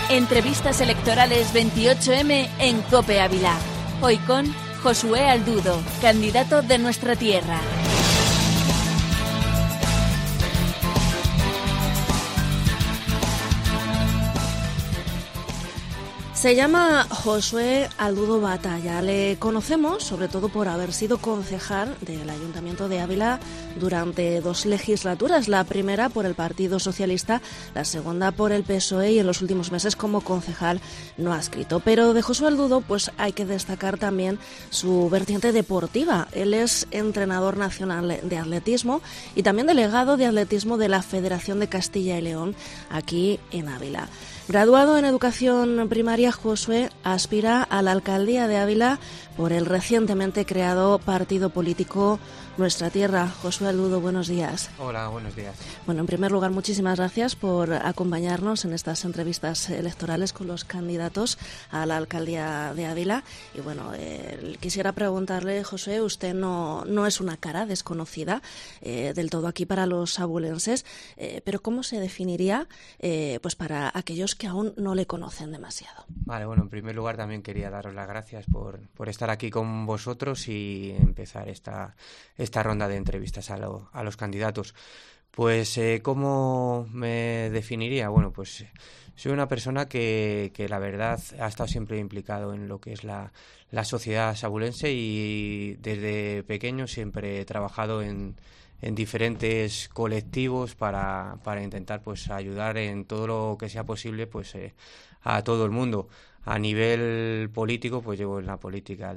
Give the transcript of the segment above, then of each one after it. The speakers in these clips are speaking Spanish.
Entrevistas electorales 28M en COPE Ávila. Hoy con Josué Aldudo, candidato de Nuestra Tierra. Se llama Josué Aldudo Batalla. Le conocemos sobre todo por haber sido concejal del Ayuntamiento de Ávila durante 2 legislaturas, la primera por el Partido Socialista, la segunda por el PSOE y en los últimos meses como concejal no adscrito. Pero de Josué Aldudo pues hay que destacar también su vertiente deportiva. Él es entrenador nacional de atletismo y también delegado de atletismo de la Federación de Castilla y León aquí en Ávila. Graduado en Educación Primaria, Josué aspira a la alcaldía de Ávila por el recientemente creado partido político Nuestra Tierra. Josué Aldudo, buenos días. Hola, buenos días. Bueno, en primer lugar, muchísimas gracias por acompañarnos en estas entrevistas electorales con los candidatos a la alcaldía de Ávila. Y bueno, quisiera preguntarle, Josué, usted no es una cara desconocida del todo aquí para los abulenses, pero ¿cómo se definiría pues para aquellos que aún no le conocen demasiado? Vale, bueno, en primer lugar también quería daros las gracias por estar aquí con vosotros y empezar esta ronda de entrevistas a los candidatos. Pues, ¿cómo me definiría? Bueno, pues soy una persona que la verdad ha estado siempre implicado en lo que es la sociedad sabulense y desde pequeño siempre he trabajado en diferentes colectivos para intentar pues ayudar en todo lo que sea posible pues a todo el mundo. A nivel político pues llevo en la política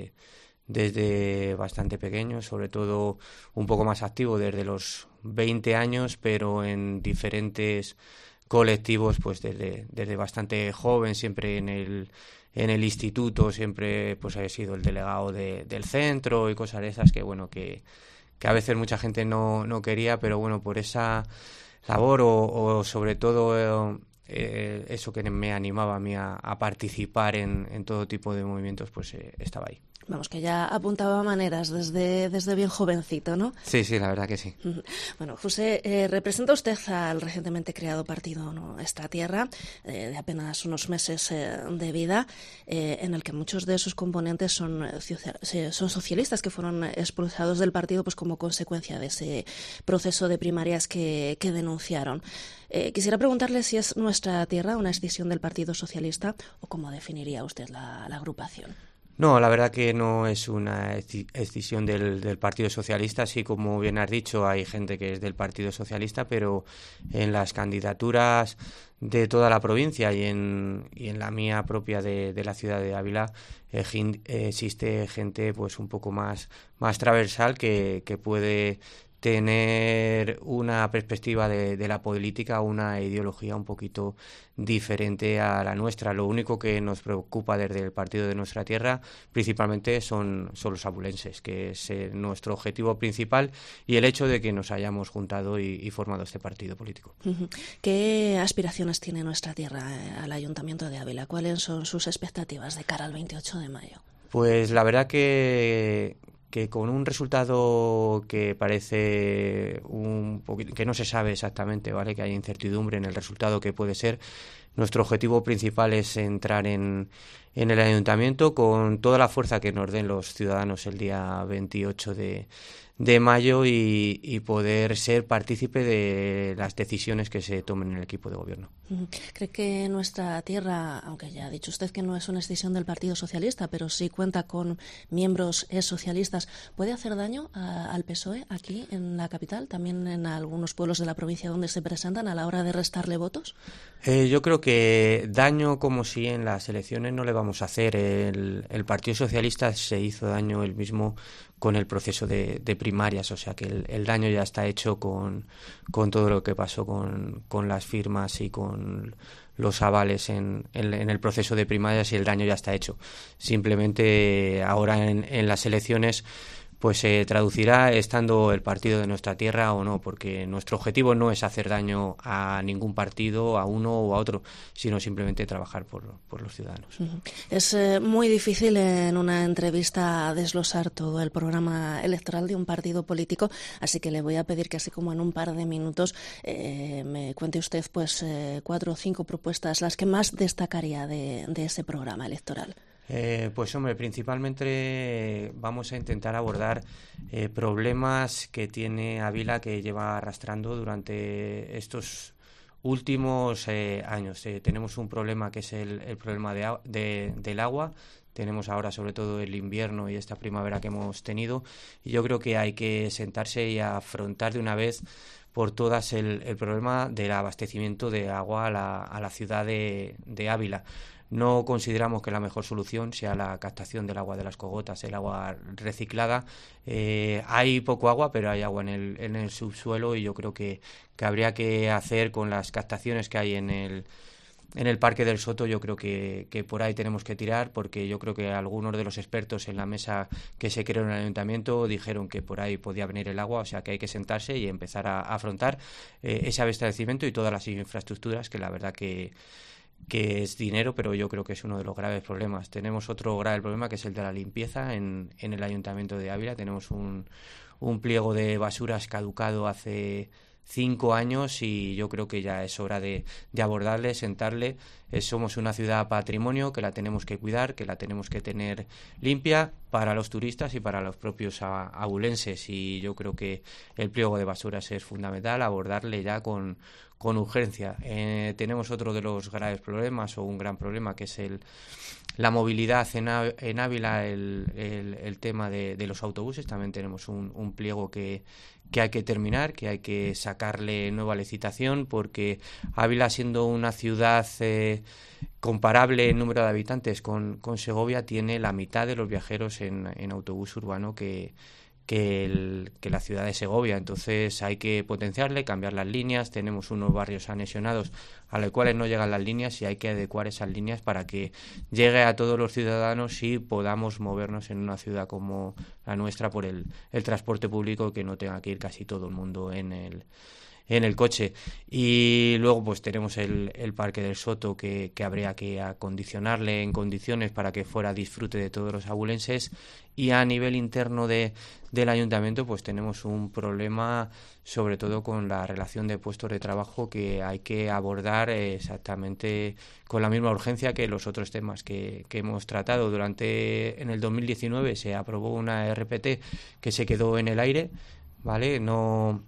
desde bastante pequeño, sobre todo un poco más activo desde los 20 años, pero en diferentes colectivos pues desde bastante joven, siempre en el instituto, siempre pues he sido el delegado del centro y cosas de esas que bueno que a veces mucha gente no quería, pero bueno, por esa labor o sobre todo eso que me animaba a mí a participar en todo tipo de movimientos, pues estaba ahí. Vamos, que ya apuntaba maneras desde bien jovencito, ¿no? Sí, la verdad que sí. Bueno, José, representa usted al recientemente creado partido Nuestra Tierra, de apenas unos meses de vida, en el que muchos de sus componentes son socialistas que fueron expulsados del partido pues como consecuencia de ese proceso de primarias que denunciaron. Quisiera preguntarle si es Nuestra Tierra una escisión del Partido Socialista o cómo definiría usted la agrupación. No, la verdad que no es una escisión del Partido Socialista. Sí, como bien has dicho, hay gente que es del Partido Socialista, pero en las candidaturas de toda la provincia y en la mía propia de la ciudad de Ávila existe gente pues un poco más transversal que puede tener una perspectiva de la política, una ideología un poquito diferente a la nuestra. Lo único que nos preocupa desde el Partido de Nuestra Tierra principalmente son los abulenses, que es nuestro objetivo principal y el hecho de que nos hayamos juntado y formado este partido político. ¿Qué aspiraciones tiene Nuestra Tierra al Ayuntamiento de Ávila? ¿Cuáles son sus expectativas de cara al 28 de mayo? Pues la verdad que con un resultado que parece que no se sabe exactamente, ¿vale? Que hay incertidumbre en el resultado que puede ser. Nuestro objetivo principal es entrar en el ayuntamiento con toda la fuerza que nos den los ciudadanos el día 28 de mayo y poder ser partícipe de las decisiones que se tomen en el equipo de gobierno. ¿Cree que Nuestra Tierra, aunque ya ha dicho usted que no es una escisión del Partido Socialista, pero sí cuenta con miembros socialistas, puede hacer daño al PSOE aquí en la capital, también en algunos pueblos de la provincia donde se presentan a la hora de restarle votos? Yo creo que daño como si en las elecciones no le vamos a hacer. El Partido Socialista se hizo daño él mismo con el proceso de primarias, o sea que el daño ya está hecho con todo lo que pasó con las firmas y con los avales en el proceso de primarias, y el daño ya está hecho. Simplemente ahora en las elecciones pues se traducirá estando el partido de nuestra tierra o no, porque nuestro objetivo no es hacer daño a ningún partido, a uno o a otro, sino simplemente trabajar por los ciudadanos. Es muy difícil en una entrevista desglosar todo el programa electoral de un partido político, así que le voy a pedir que así como en un par de minutos me cuente usted pues 4 o 5 propuestas, las que más destacaría de ese programa electoral. Pues hombre, principalmente vamos a intentar abordar problemas que tiene Ávila, que lleva arrastrando durante estos últimos años. Tenemos un problema que es el problema del agua. Tenemos ahora sobre todo el invierno y esta primavera que hemos tenido, y yo creo que hay que sentarse y afrontar de una vez por todas el problema del abastecimiento de agua a la ciudad de Ávila. No consideramos que la mejor solución sea la captación del agua de las cogotas, el agua reciclada. Hay poco agua, pero hay agua en el subsuelo, y yo creo que habría que hacer con las captaciones que hay en el Parque del Soto. Yo creo que por ahí tenemos que tirar, porque yo creo que algunos de los expertos en la mesa que se creó en el ayuntamiento dijeron que por ahí podía venir el agua, o sea que hay que sentarse y empezar a afrontar ese abastecimiento y todas las infraestructuras, que la verdad que es dinero, pero yo creo que es uno de los graves problemas. Tenemos otro grave problema, que es el de la limpieza en el Ayuntamiento de Ávila. Tenemos un pliego de basuras caducado hace 5 años, y yo creo que ya es hora de abordarle, sentarle. Somos una ciudad patrimonio que la tenemos que cuidar, que la tenemos que tener limpia para los turistas y para los propios abulenses, y yo creo que el pliego de basuras es fundamental, abordarle ya con urgencia. Tenemos otro de los graves problemas, o un gran problema, que es la movilidad en Ávila, el tema de los autobuses. También tenemos un pliego que hay que terminar, que hay que sacarle nueva licitación, porque Ávila, siendo una ciudad comparable en número de habitantes con Segovia, tiene la mitad de los viajeros en autobús urbano que la ciudad de Segovia. Entonces hay que potenciarle, cambiar las líneas. Tenemos unos barrios anexionados a los cuales no llegan las líneas, y hay que adecuar esas líneas para que llegue a todos los ciudadanos y podamos movernos en una ciudad como la nuestra por el transporte público, que no tenga que ir casi todo el mundo en el coche. Y luego pues tenemos el Parque del Soto, que habría que acondicionarle en condiciones para que fuera disfrute de todos los abulenses. Y a nivel interno del ayuntamiento pues tenemos un problema, sobre todo con la relación de puestos de trabajo, que hay que abordar exactamente con la misma urgencia que los otros temas que hemos tratado. En el 2019 se aprobó una RPT que se quedó en el aire, ¿vale? No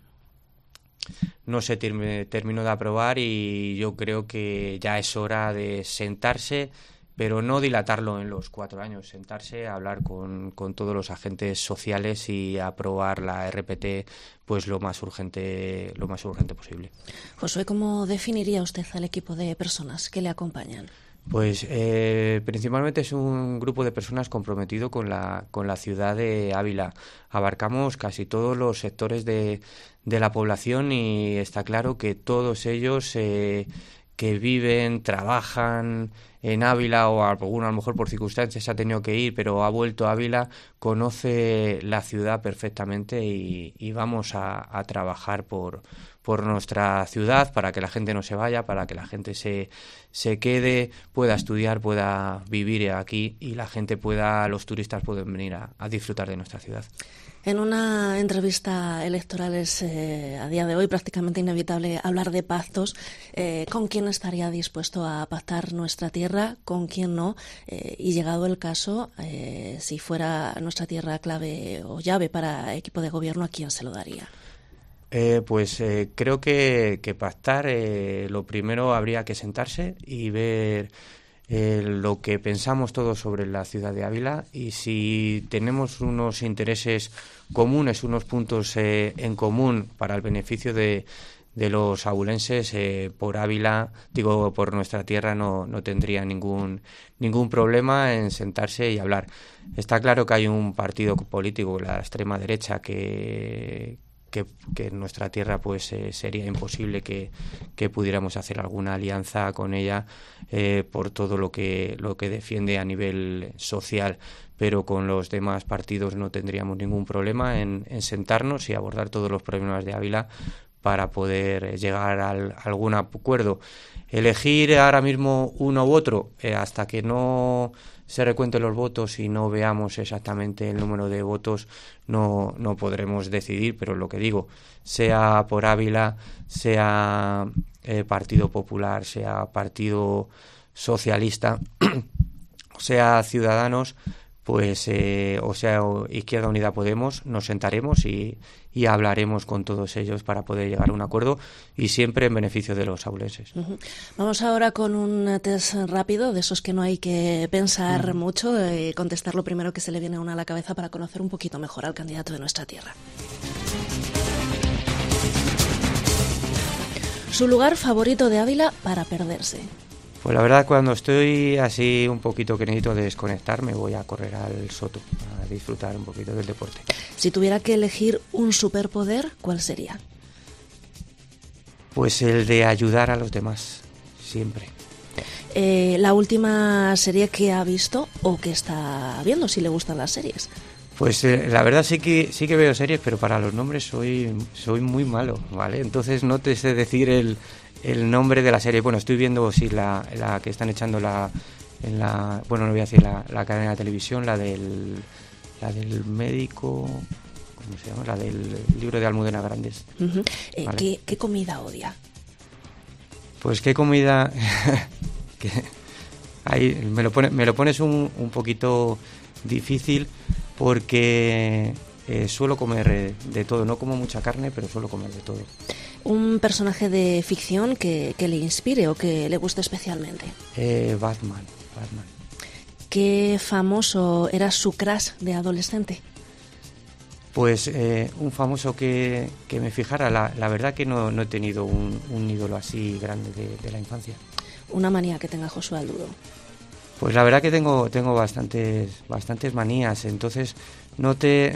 se terminó de aprobar, y yo creo que ya es hora de sentarse, pero no dilatarlo en los 4 años, sentarse a hablar con todos los agentes sociales y aprobar la RPT pues lo más urgente posible. Josué, ¿cómo definiría usted al equipo de personas que le acompañan? Pues principalmente es un grupo de personas comprometido con la ciudad de Ávila. Abarcamos casi todos los sectores de la población, y está claro que todos ellos que viven, trabajan en Ávila, o alguno a lo mejor por circunstancias ha tenido que ir, pero ha vuelto a Ávila, conoce la ciudad perfectamente, y vamos a trabajar por nuestra ciudad, para que la gente no se vaya, para que la gente se quede, pueda estudiar, pueda vivir aquí, y los turistas pueden venir a disfrutar de nuestra ciudad. En una entrevista electoral es a día de hoy prácticamente inevitable hablar de pactos. ¿Con quién estaría dispuesto a pactar nuestra tierra? ¿Con quién no? Y llegado el caso, si fuera nuestra tierra clave o llave para equipo de gobierno, ¿a quién se lo daría? Creo que pactar, lo primero habría que sentarse y ver lo que pensamos todos sobre la ciudad de Ávila, y si tenemos unos intereses comunes, unos puntos en común para el beneficio de los abulenses, por Ávila, por nuestra tierra, no tendría ningún problema en sentarse y hablar. Está claro que hay un partido político, la extrema derecha, que en nuestra tierra pues sería imposible que pudiéramos hacer alguna alianza con ella por todo lo que defiende a nivel social, pero con los demás partidos no tendríamos ningún problema en sentarnos y abordar todos los problemas de Ávila para poder llegar a algún acuerdo. Elegir ahora mismo uno u otro, hasta que no se recuenten los votos y no veamos exactamente el número de votos, no podremos decidir, pero lo que digo, sea por Ávila, sea Partido Popular, sea Partido Socialista, sea Ciudadanos, pues o sea Izquierda Unida Podemos, nos sentaremos y hablaremos con todos ellos para poder llegar a un acuerdo, y siempre en beneficio de los aulenses. Vamos ahora con un test rápido, de esos que no hay que pensar mucho, contestar lo primero que se le viene a uno a la cabeza para conocer un poquito mejor al candidato de nuestra tierra. Su lugar favorito de Ávila para perderse. Pues la verdad, cuando estoy así un poquito que necesito desconectar, me voy a correr al Soto, a disfrutar un poquito del deporte. Si tuviera que elegir un superpoder, ¿cuál sería? Pues el de ayudar a los demás, siempre. La última serie que ha visto o que está viendo, si le gustan las series. Pues la verdad sí que veo series, pero para los nombres soy muy malo, ¿vale? Entonces no te sé decir el nombre de la serie. Bueno, estoy viendo la que están echando bueno, no voy a decir la cadena de televisión, la del médico, ¿cómo se llama? La del libro de Almudena Grandes. Uh-huh. ¿Vale? ¿Qué comida odia? Pues qué comida ahí me lo pones un poquito difícil, porque suelo comer de todo. No como mucha carne, pero suelo comer de todo. ¿Un personaje de ficción que le inspire o que le guste especialmente? Batman. ¿Qué famoso era su crush de adolescente? Pues un famoso que me fijara. La verdad que no he tenido un ídolo así grande de la infancia. ¿Una manía que tenga Josué Aldudo? Pues la verdad que tengo bastantes manías, entonces no te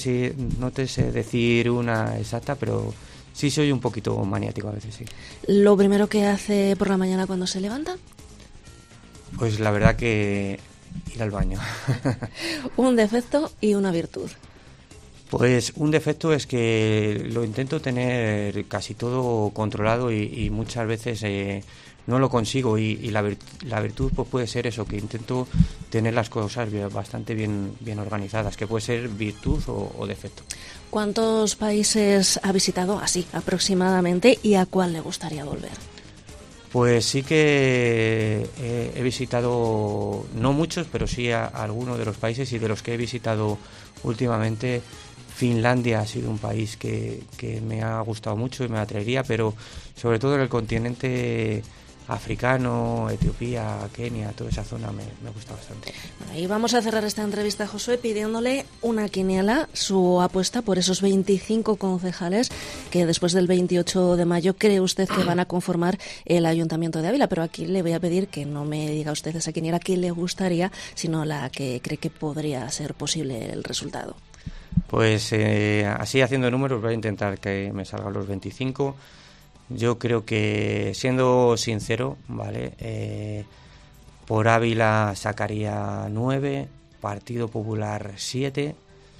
sé decir una exacta, pero sí soy un poquito maniático a veces, sí. ¿Lo primero que hace por la mañana cuando se levanta? Pues la verdad que ir al baño. ¿Un defecto y una virtud? Pues un defecto es que lo intento tener casi todo controlado y muchas veces no lo consigo, y la virtud pues puede ser eso, que intento tener las cosas bastante bien organizadas, que puede ser virtud o defecto. ¿Cuántos países ha visitado así aproximadamente y a cuál le gustaría volver? Pues sí que he visitado, no muchos, pero sí a algunos de los países, y de los que he visitado últimamente, Finlandia ha sido un país que me ha gustado mucho y me atraería, pero sobre todo en el continente africano, Etiopía, Kenia, toda esa zona me gusta bastante. Bueno, y vamos a cerrar esta entrevista, Josué, pidiéndole una quiniela, su apuesta por esos 25 concejales que después del 28 de mayo cree usted que van a conformar el Ayuntamiento de Ávila. Pero aquí le voy a pedir que no me diga usted esa quiniela que le gustaría, sino la que cree que podría ser posible el resultado. Pues así, haciendo números, voy a intentar que me salgan los 25. Yo creo que, siendo sincero, ¿vale? Por Ávila sacaría 9, Partido Popular 7,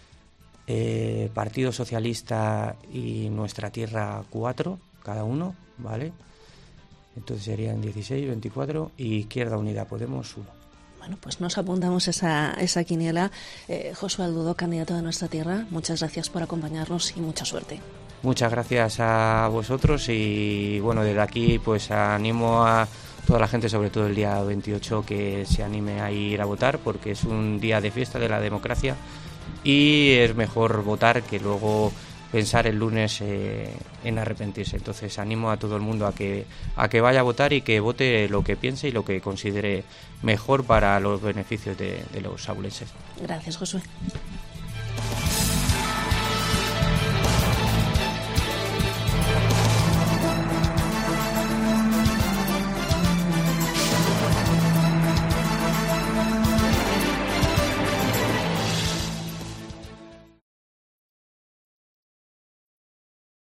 Partido Socialista y Nuestra Tierra 4, cada uno, ¿vale? Entonces serían 16, 24, y Izquierda Unida Podemos 1. Bueno, pues nos apuntamos esa quiniela. Josué Aldudo, candidato de Nuestra Tierra, muchas gracias por acompañarnos y mucha suerte. Muchas gracias a vosotros, y bueno, desde aquí pues animo a toda la gente, sobre todo el día 28, que se anime a ir a votar, porque es un día de fiesta de la democracia y es mejor votar que luego pensar el lunes en arrepentirse. Entonces animo a todo el mundo a que vaya a votar y que vote lo que piense y lo que considere mejor para los beneficios de los abulenses. Gracias, Josué.